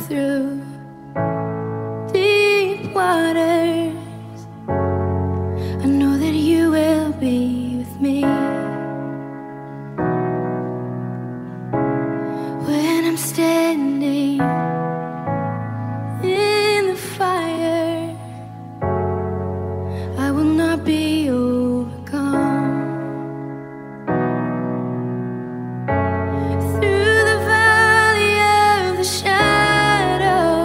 through deep waters. I know that you will be with me when I'm standing in the fire. I will not be overcome. Through the valley of the shadow,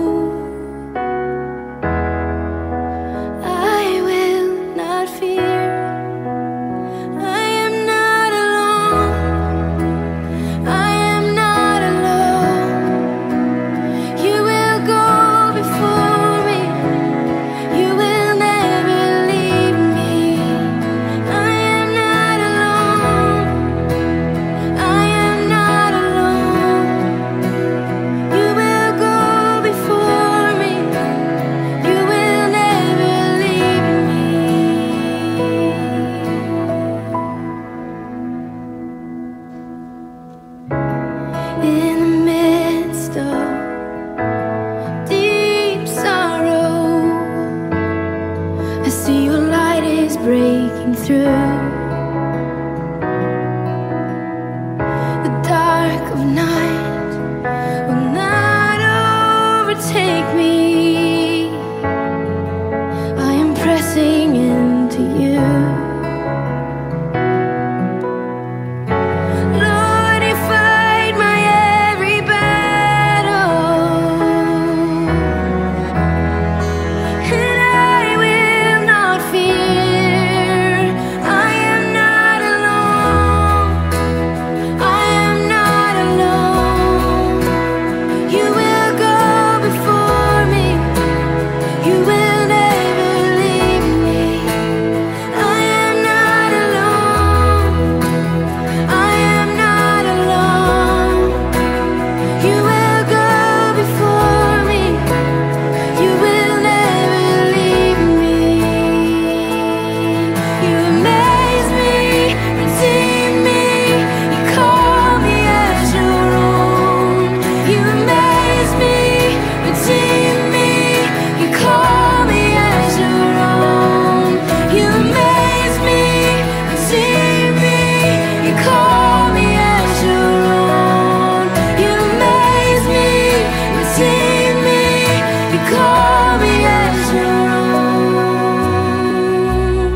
I will not fear. I am not alone. I am not alone. You will go before me. You will never leave me. I am not alone. I am not alone. You will go before me. You will never leave me. In the midst of deep sorrow, I see your light is breaking through the dark of night. Will not overtake me. I am pressing into you. Lord, you fight my every battle, and I will not fear. I am not alone. I am not alone. You will go before me. You will never leave me. I am not alone. I am not alone. You will go before me. You will never leave me. You amaze me, redeem me. You call me as your own. You amaze me, redeem me. You call me as your own. You amaze me, redeem me. You call me as your own. You amaze me, redeem me. You call me as your own.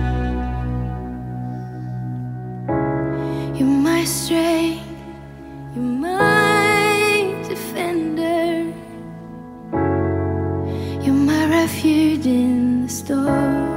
You're my strength, you're my defender. You're my refuge in the storm.